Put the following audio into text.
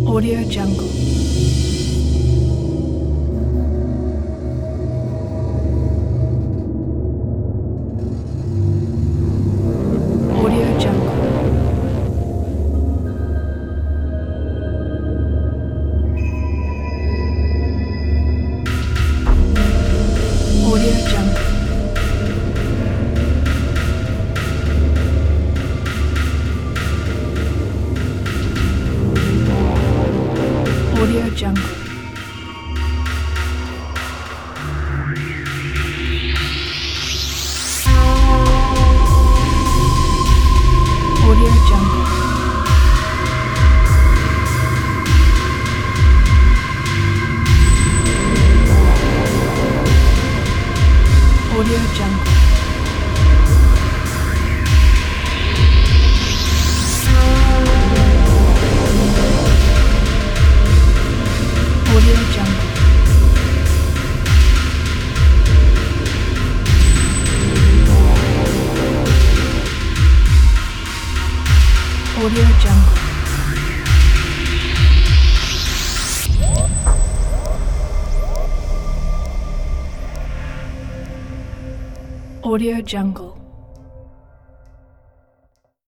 Audio Jungle. Audio Jungle. Audio Jungle. Audio Jungle. Audio Jungle. Audio Jungle. Audio Jungle. Audio Jungle. Audio Jungle.